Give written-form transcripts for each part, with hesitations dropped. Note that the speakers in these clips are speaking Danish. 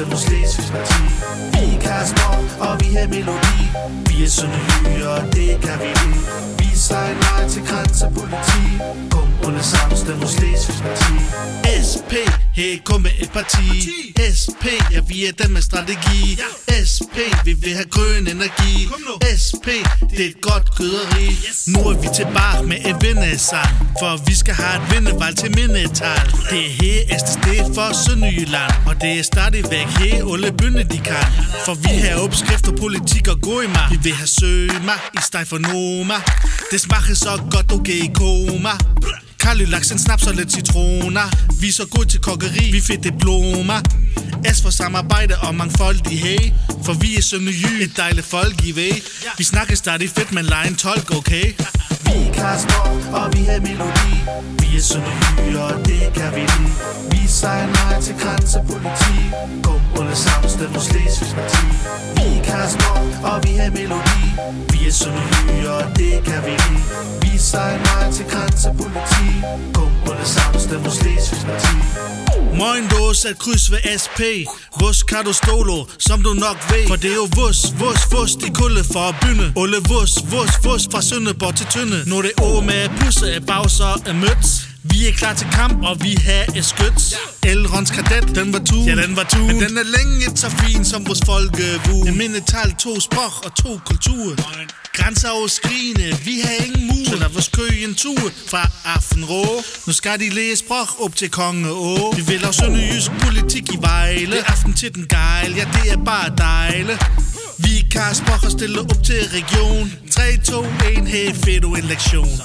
stemmer Slesvigs Parti. Vi er Kasper, og vi har melodi. Vi er sønderjyder, og det kan vi lide. Vi siger nej til grænsepoliti. Kom alle sammen, stemmer Slesvigs Parti. SP, hey, kom med et parti. SP, ja, vi er den med strategi. SP, vi vil have grøn energi. SP, det er et godt krydderi. Nu er vi tilbage med et vindesang, for vi skal have et vindevalg til mindetal. Det er her SSD for Sønderjylland, og det er stadigvæk her alle bønder de kan. For vi har opskrifter, politik og gå i mig. Vi vil have søma i stedet for noma. Det smager så godt, du går i koma. Karly laks, en snaps og lidt citroner. Vi er så gode til kokkeri, vi fik diplomer. S for samarbejde og mangfoldighed. For vi er Sønderjyde, et dejligt folk I ved. Vi snakker stadig fedt, men leger en tolk, okay? Vi er Kasper, og vi har melodi. Vi er Sønderjyde, og det kan vi lide. Vi siger nej til grænsepoliti. Kom alle sammen, stemmer Slesvigs Parti. Vi er Kasper, og vi har melodi. Vi er Sønderjyde, og det kan vi lide. Vi siger nej til grænsepoliti. Kom alle sammen, stemmer Slesvigs Parti. Moin, du har sat kryds ved SP. Vos kan du stolo, som du nok ved. For det er jo vos, de kulde for at bynde. Alle vos fra Sønderborg til Tønde. Nu er det å med pusse af bagser af møds. Vi er klar til kamp, og vi har et skyts. Elrons kadet, den var tun. Ja, den var tun. Men den er længe så fin som vores folkevue. En mindetal, 2 sprog og 2 kulturer. Grænseoverskrigende, vi har ingen mur. Så lad vores kø en tur fra Aftenrå. Nu skal de læse sprog op til Kongeå. Vi vil have sønderjysk politik i Vejle. Det er aften til den gejl, ja det er bare dejle. Vi er Kasper og stiller op til region. 3, 2, 1, hey fedt en lektion.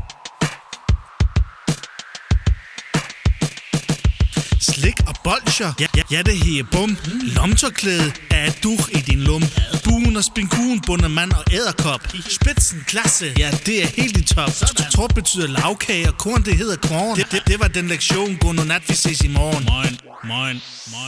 Slik og bolsjer, ja det her bum. Lomtørklæde er et duch i din lum. Buen og spinkuen, bundemand og æderkop. Spidsen klasse, ja det er helt i top. Torp betyder lavkage, og korn det hedder korn. Det var den lektion, godnat vi ses i morgen. Moin.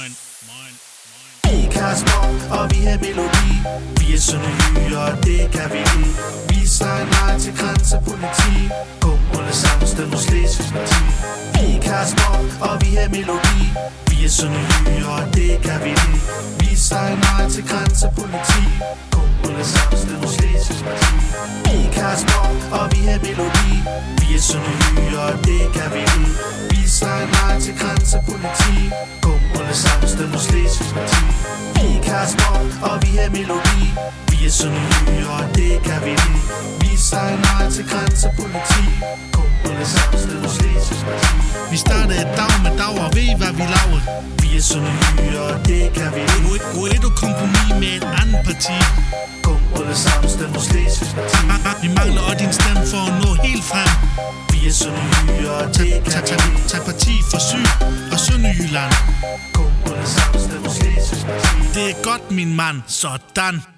Vi er Kasper, og vi har melodi. Vi er Sønderjyde, og det kan vi lide. Vi siger nej til grænsepoliti. Kom alle sammen, stemmer Slesvigs Parti. Vi er Kasper, og vi har melodi. Vi er Sønderjyde, og det kan vi lide. Vi siger nej til grænsepoliti. Kom alle sammen, stemmer Slesvigs Parti. Vi er Kasper, og vi har melodi. Vi er Sønderjyde, og det kan vi lide. Vi siger nej til grænsepoliti. Kom alle sammen, stemmer Slesvigs Parti. Vi er Kasper, og vi har melodi. Vi er Sønderjyde, og det kan vi lide. Vi siger nej til grænsepoliti. Kom alle sammen, stemmer Slesvigs Parti. Vi startede et dag med dag og ved hvad vi laver. Vi er Sønderjyde, og det kan vi lide. Nu er du kompromis med et andet parti. Kom alle sammen, stemmer Slesvigs Parti. Vi mangler også din stemme for at nå helt frem. Vi er Sønderjyde, og det kan vi lide. Tag parti for Syd og Sønderjylland. Kom alle sammen, stemmer Slesvigs Parti. Det er godt min mand, sådan.